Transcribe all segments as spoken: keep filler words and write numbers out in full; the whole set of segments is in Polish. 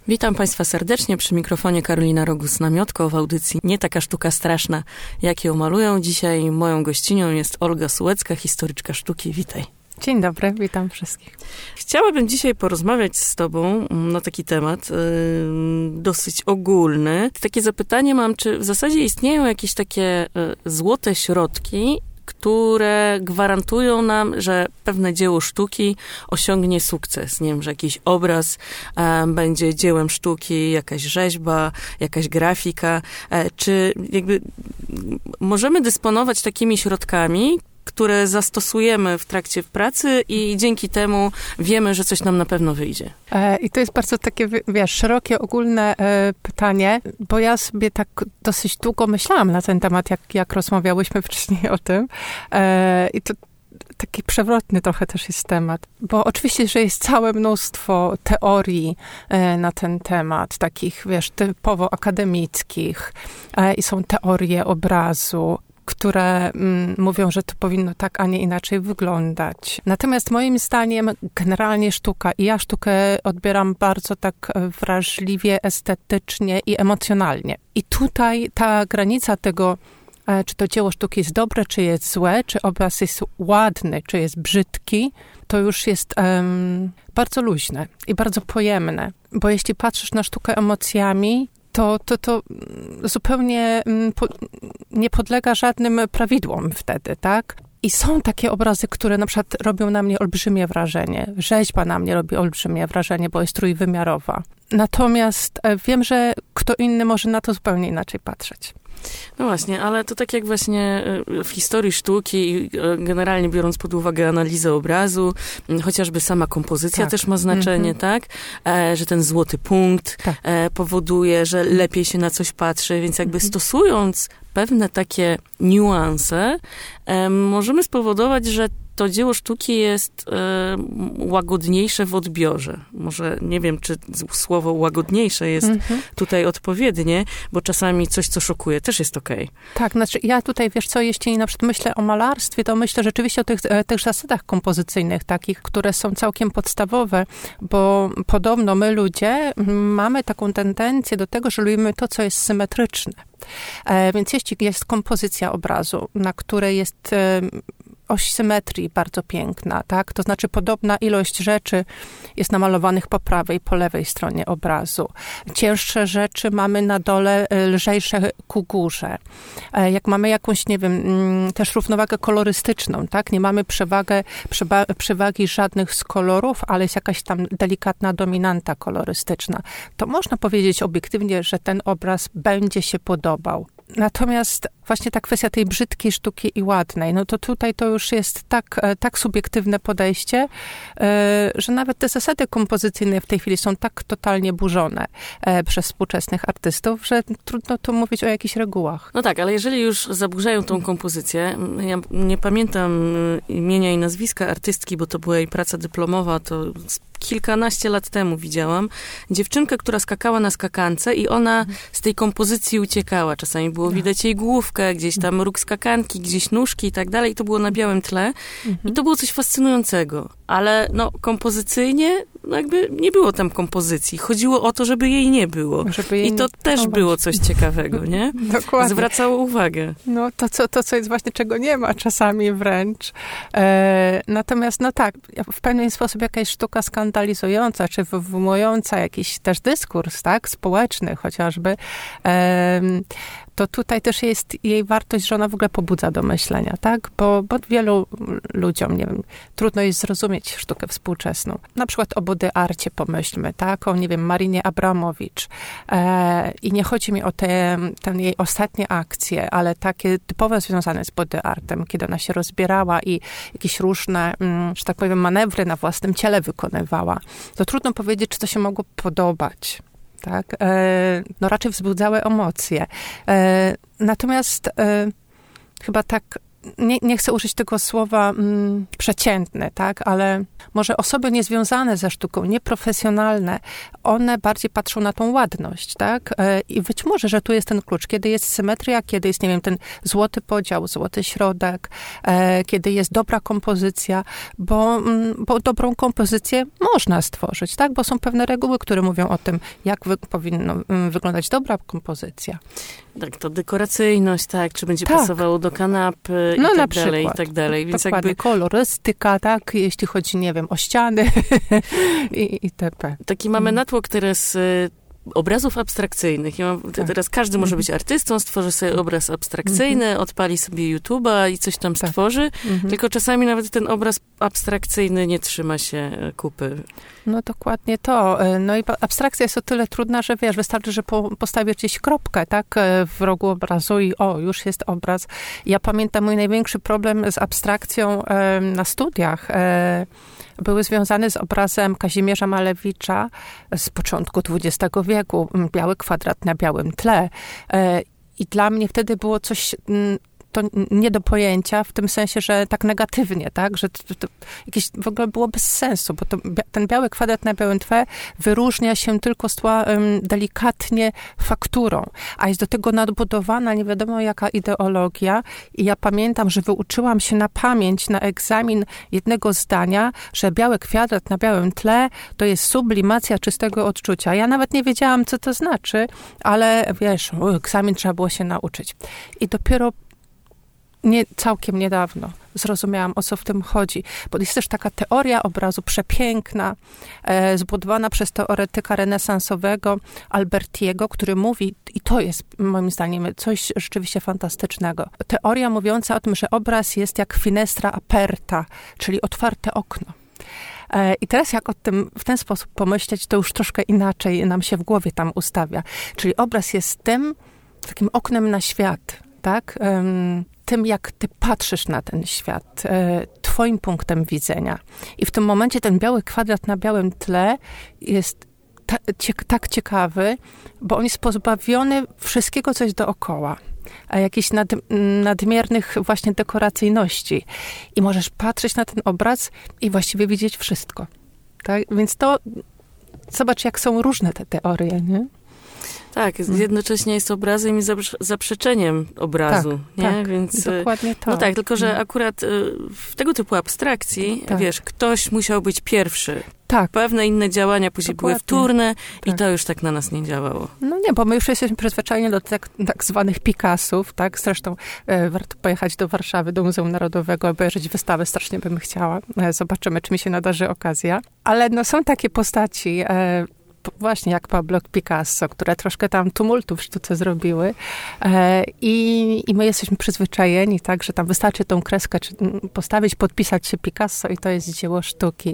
Witam Państwa serdecznie, przy mikrofonie Karolina Rogus-Namiotko w audycji Nie taka sztuka straszna, jak ją malują. Dzisiaj moją gościnią jest Olga Sułecka, historyczka sztuki. Witaj. Dzień dobry, witam wszystkich. Chciałabym dzisiaj porozmawiać z Tobą na taki temat yy, dosyć ogólny. Takie zapytanie mam, czy w zasadzie istnieją jakieś takie yy, złote środki, które gwarantują nam, że pewne dzieło sztuki osiągnie sukces. Nie wiem, że jakiś obraz e, będzie dziełem sztuki, jakaś rzeźba, jakaś grafika. E, czy jakby możemy dysponować takimi środkami, które zastosujemy w trakcie pracy i dzięki temu wiemy, że coś nam na pewno wyjdzie. E, I to jest bardzo takie, wiesz, szerokie, ogólne e, pytanie, bo ja sobie tak dosyć długo myślałam na ten temat, jak, jak rozmawiałyśmy wcześniej o tym. E, I to taki przewrotny trochę też jest temat, bo oczywiście, że jest całe mnóstwo teorii e, na ten temat, takich, wiesz, typowo akademickich e, i są teorie obrazu, które mm, mówią, że to powinno tak, a nie inaczej wyglądać. Natomiast moim zdaniem generalnie sztuka, i ja sztukę odbieram bardzo tak wrażliwie, estetycznie i emocjonalnie. I tutaj ta granica tego, e, czy to dzieło sztuki jest dobre, czy jest złe, czy obraz jest ładny, czy jest brzydki, to już jest um, bardzo luźne i bardzo pojemne. Bo jeśli patrzysz na sztukę emocjami, to, to, to zupełnie po, nie podlega żadnym prawidłom wtedy, tak? I są takie obrazy, które na przykład robią na mnie olbrzymie wrażenie. Rzeźba na mnie robi olbrzymie wrażenie, bo jest trójwymiarowa. Natomiast wiem, że kto inny może na to zupełnie inaczej patrzeć. No właśnie, ale to tak jak właśnie w historii sztuki i generalnie biorąc pod uwagę analizę obrazu, chociażby sama kompozycja tak. też ma znaczenie, mm-hmm. tak? E, że ten złoty punkt tak. e, powoduje, że lepiej się na coś patrzy, więc jakby mm-hmm. stosując pewne takie niuanse, e, możemy spowodować, że to dzieło sztuki jest e, łagodniejsze w odbiorze. Może nie wiem, czy słowo łagodniejsze jest mm-hmm. tutaj odpowiednie, bo czasami coś, co szokuje, też jest okej. Okay. Tak, znaczy ja tutaj, wiesz co, jeśli na przykład myślę o malarstwie, to myślę rzeczywiście o tych, tych zasadach kompozycyjnych takich, które są całkiem podstawowe, bo podobno my ludzie mamy taką tendencję do tego, że lubimy to, co jest symetryczne. E, więc jeśli jest kompozycja obrazu, na której jest e, oś symetrii bardzo piękna, tak? To znaczy podobna ilość rzeczy jest namalowanych po prawej, po lewej stronie obrazu. Cięższe rzeczy mamy na dole, lżejsze ku górze. Jak mamy jakąś, nie wiem, też równowagę kolorystyczną, tak? Nie mamy przewagę, przeba- przewagi żadnych z kolorów, ale jest jakaś tam delikatna dominanta kolorystyczna. To można powiedzieć obiektywnie, że ten obraz będzie się podobał. Natomiast właśnie ta kwestia tej brzydkiej sztuki i ładnej, no to tutaj to już jest tak, tak subiektywne podejście, że nawet te zasady kompozycyjne w tej chwili są tak totalnie burzone przez współczesnych artystów, że trudno tu mówić o jakichś regułach. No tak, ale jeżeli już zaburzają tą kompozycję, ja nie pamiętam imienia i nazwiska artystki, bo to była jej praca dyplomowa, to kilkanaście lat temu widziałam dziewczynkę, która skakała na skakance i ona z tej kompozycji uciekała. Czasami było widać jej główkę, gdzieś tam róg skakanki, gdzieś nóżki i tak dalej. I to było na białym tle. I to było coś fascynującego. Ale no, kompozycyjnie no jakby nie było tam kompozycji. Chodziło o to, żeby jej nie było. Żeby jej I to nie też nie było coś ciekawego, nie? Dokładnie. Zwracało uwagę. No to co, to, co jest właśnie, czego nie ma czasami wręcz. E, natomiast no tak, w pewien sposób jakaś sztuka skandalizująca, czy wywołująca jakiś też dyskurs, tak, społeczny chociażby, e, to tutaj też jest jej wartość, że ona w ogóle pobudza do myślenia, tak? Bo, bo wielu ludziom, nie wiem, trudno jest zrozumieć sztukę współczesną. Na przykład o body arcie pomyślmy, tak? O, nie wiem, Marinie Abramowicz. E, I nie chodzi mi o te, ten jej ostatnie akcje, ale takie typowe związane z body artem, kiedy ona się rozbierała i jakieś różne, mm, że tak powiem, manewry na własnym ciele wykonywała. To trudno powiedzieć, czy to się mogło podobać. Tak? E, no raczej wzbudzały emocje. E, natomiast e, chyba tak nie, nie chcę użyć tego słowa mm, przeciętne, tak, ale może osoby niezwiązane ze sztuką, nieprofesjonalne, one bardziej patrzą na tą ładność, tak, e, i być może, że tu jest ten klucz, kiedy jest symetria, kiedy jest, nie wiem, ten złoty podział, złoty środek, e, kiedy jest dobra kompozycja, bo, mm, bo dobrą kompozycję można stworzyć, tak, bo są pewne reguły, które mówią o tym, jak wy, powinno mm, wyglądać dobra kompozycja. Tak, to dekoracyjność, tak, czy będzie tak. pasowało do kanapy no, i na tak dalej, przykład. i tak dalej. Więc Dokładnie, jakby kolorystyka, tak, jeśli chodzi, nie wiem, o ściany i itp. Taki mamy natłok teraz y, obrazów abstrakcyjnych. Ja mam, tak. Teraz każdy może być artystą, stworzy sobie obraz abstrakcyjny, mm-hmm. odpali sobie YouTube'a i coś tam tak. stworzy, mm-hmm. tylko czasami nawet ten obraz abstrakcyjny nie trzyma się kupy. No dokładnie to. No i abstrakcja jest o tyle trudna, że wiesz, wystarczy, że po, postawię gdzieś kropkę, tak, w rogu obrazu i o, już jest obraz. Ja pamiętam mój największy problem z abstrakcją e, na studiach. E, były związane z obrazem Kazimierza Malewicza z początku dwudziestego wieku. Biały kwadrat na białym tle. E, I dla mnie wtedy było coś... M, to nie do pojęcia, w tym sensie, że tak negatywnie, tak, że to, to jakieś w ogóle było bez sensu, bo to, ten biały kwadrat na białym tle wyróżnia się tylko z tła um, delikatnie fakturą, a jest do tego nadbudowana nie wiadomo jaka ideologia i ja pamiętam, że wyuczyłam się na pamięć na egzamin jednego zdania, że biały kwadrat na białym tle to jest sublimacja czystego odczucia. Ja nawet nie wiedziałam, co to znaczy, ale wiesz, o, egzamin trzeba było się nauczyć. I dopiero Nie, całkiem niedawno zrozumiałam, o co w tym chodzi. Bo jest też taka teoria obrazu przepiękna, e, zbudowana przez teoretyka renesansowego Albertiego, który mówi, i to jest moim zdaniem coś rzeczywiście fantastycznego, teoria mówiąca o tym, że obraz jest jak finestra aperta, czyli otwarte okno. E, I teraz jak o tym w ten sposób pomyśleć, to już troszkę inaczej nam się w głowie tam ustawia. Czyli obraz jest tym, takim oknem na świat, tak? Um, tym, jak ty patrzysz na ten świat, e, twoim punktem widzenia. I w tym momencie ten biały kwadrat na białym tle jest ta, cie, tak ciekawy, bo on jest pozbawiony wszystkiego, co jest dookoła. A jakichś nad, nadmiernych właśnie dekoracyjności. I możesz patrzeć na ten obraz i właściwie widzieć wszystko. Tak? Więc to, zobacz, jak są różne te teorie, nie? Tak, jednocześnie jest obrazem i zaprzeczeniem obrazu, tak, nie? Tak, więc dokładnie to. No tak, tylko że akurat w tego typu abstrakcji, tak. wiesz, ktoś musiał być pierwszy. Tak. Pewne inne działania później dokładnie. były wtórne tak. i to już tak na nas nie działało. No nie, bo my już jesteśmy przyzwyczajeni do tak, tak zwanych Picassów, tak? Zresztą e, warto pojechać do Warszawy, do Muzeum Narodowego, obejrzeć wystawę, strasznie bym chciała. E, zobaczymy, czy mi się nadarzy okazja. Ale no są takie postaci, e, właśnie jak Pablo Picasso, które troszkę tam tumultu w sztuce zrobiły e, i, i my jesteśmy przyzwyczajeni, tak, że tam wystarczy tą kreskę czy, postawić, podpisać się Picasso i to jest dzieło sztuki.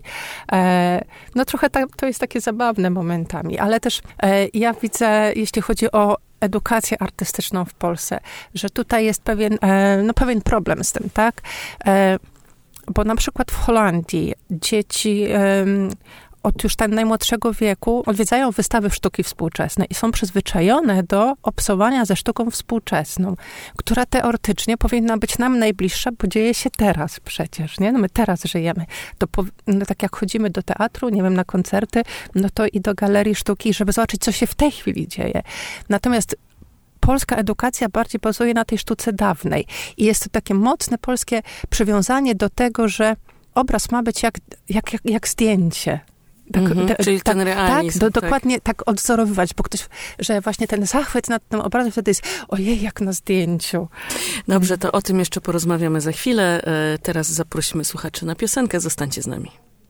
E, no trochę ta, to jest takie zabawne momentami, ale też e, ja widzę, jeśli chodzi o edukację artystyczną w Polsce, że tutaj jest pewien, e, no pewien problem z tym, tak, e, bo na przykład w Holandii dzieci e, od już tam najmłodszego wieku odwiedzają wystawy sztuki współczesnej i są przyzwyczajone do obcowania ze sztuką współczesną, która teoretycznie powinna być nam najbliższa, bo dzieje się teraz przecież, nie? No my teraz żyjemy. To po, no tak jak chodzimy do teatru, nie wiem, na koncerty, no to i do galerii sztuki, żeby zobaczyć, co się w tej chwili dzieje. Natomiast polska edukacja bardziej bazuje na tej sztuce dawnej i jest to takie mocne polskie przywiązanie do tego, że obraz ma być jak, jak, jak, jak zdjęcie. Tak, mm-hmm, te, czyli tak, ten realizm. Tak, do, tak, dokładnie tak odzorowywać, bo ktoś, że właśnie ten zachwyt nad tym obrazem wtedy jest, ojej, jak na zdjęciu. Dobrze, to o tym jeszcze porozmawiamy za chwilę. Teraz zaprosimy słuchaczy na piosenkę. Zostańcie z nami.